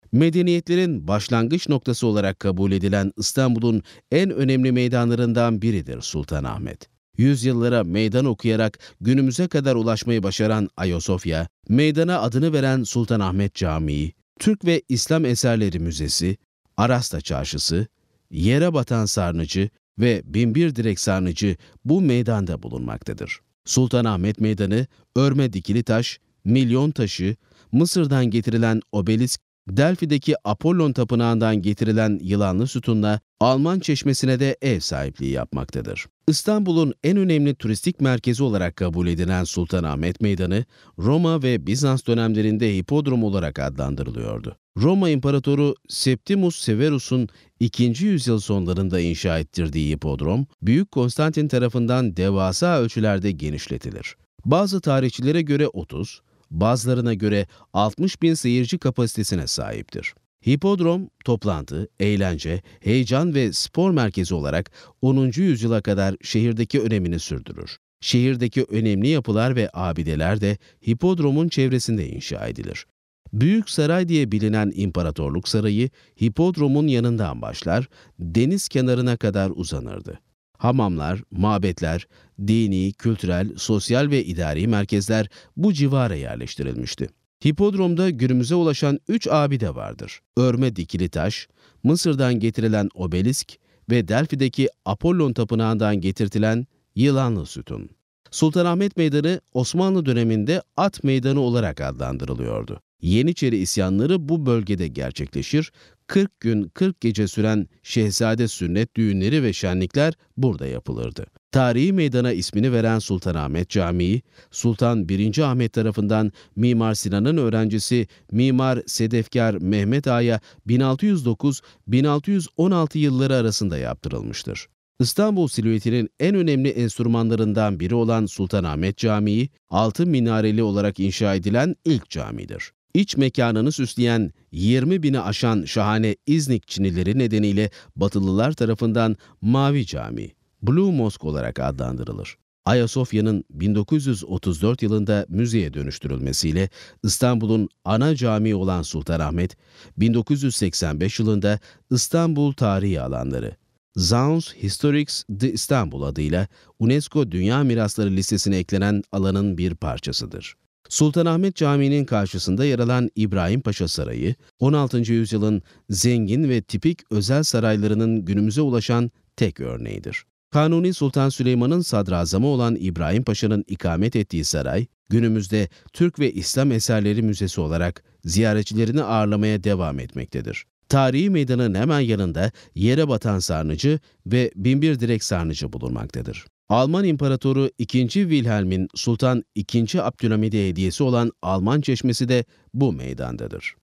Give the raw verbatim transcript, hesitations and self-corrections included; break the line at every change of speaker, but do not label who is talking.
Medeniyetlerin başlangıç noktası olarak kabul edilen İstanbul'un en önemli meydanlarından biridir Sultanahmet. Yüzyıllara meydan okuyarak günümüze kadar ulaşmayı başaran Ayasofya, meydana adını veren Sultanahmet Camii, Türk ve İslam Eserleri Müzesi, Arasta Çarşısı, Yere Batan Sarnıcı ve Binbir Direk Sarnıcı bu meydanda bulunmaktadır. Sultanahmet Meydanı, örme dikili taş, milyon taşı, Mısır'dan getirilen obelisk, Delfi'deki Apollon Tapınağı'ndan getirilen yılanlı sütunla Alman Çeşmesi'ne de ev sahipliği yapmaktadır. İstanbul'un en önemli turistik merkezi olarak kabul edilen Sultanahmet Meydanı, Roma ve Bizans dönemlerinde hipodrom olarak adlandırılıyordu. Roma İmparatoru Septimus Severus'un ikinci yüzyıl sonlarında inşa ettirdiği hipodrom, Büyük Konstantin tarafından devasa ölçülerde genişletilir. Bazı tarihçilere göre otuz, bazılarına göre altmış bin seyirci kapasitesine sahiptir. Hipodrom, toplantı, eğlence, heyecan ve spor merkezi olarak onuncu yüzyıla kadar şehirdeki önemini sürdürür. Şehirdeki önemli yapılar ve abideler de hipodromun çevresinde inşa edilir. Büyük Saray diye bilinen İmparatorluk Sarayı, hipodromun yanından başlar, deniz kenarına kadar uzanırdı. Hamamlar, mabetler, dini, kültürel, sosyal ve idari merkezler bu civara yerleştirilmişti. Hipodromda günümüze ulaşan üç abide vardır. Örme dikili taş, Mısır'dan getirilen obelisk ve Delfi'deki Apollon Tapınağı'ndan getirtilen yılanlı sütun. Sultanahmet Meydanı Osmanlı döneminde at meydanı olarak adlandırılıyordu. Yeniçeri isyanları bu bölgede gerçekleşir, kırk gün kırk gece süren şehzade sünnet düğünleri ve şenlikler burada yapılırdı. Tarihi meydana ismini veren Sultanahmet Camii, Sultan birinci. Ahmet tarafından Mimar Sinan'ın öğrencisi Mimar Sedefkar Mehmet Ağa'ya bin altı yüz dokuz - bin altı yüz on altı yılları arasında yaptırılmıştır. İstanbul silüetinin en önemli enstrümanlarından biri olan Sultanahmet Camii, altı minareli olarak inşa edilen ilk camidir. İç mekanını süsleyen yirmi bini aşan şahane İznik çinileri nedeniyle Batılılar tarafından Mavi Cami, Blue Mosque olarak adlandırılır. Ayasofya'nın bin dokuz yüz otuz dört yılında müzeye dönüştürülmesiyle İstanbul'un ana camii olan Sultanahmet, bin dokuz yüz seksen beş yılında İstanbul Tarihi Alanları, Zounds Historics de İstanbul adıyla UNESCO Dünya Mirasları listesine eklenen alanın bir parçasıdır. Sultanahmet Camii'nin karşısında yer alan İbrahim Paşa Sarayı, on altıncı yüzyılın zengin ve tipik özel saraylarının günümüze ulaşan tek örneğidir. Kanuni Sultan Süleyman'ın sadrazamı olan İbrahim Paşa'nın ikamet ettiği saray, günümüzde Türk ve İslam Eserleri Müzesi olarak ziyaretçilerini ağırlamaya devam etmektedir. Tarihi meydanın hemen yanında Yere Batan Sarnıcı ve Binbir Direk Sarnıcı bulunmaktadır. Alman İmparatoru ikinci. Wilhelm'in Sultan ikinci. Abdülhamid'e hediyesi olan Alman Çeşmesi de bu meydandadır.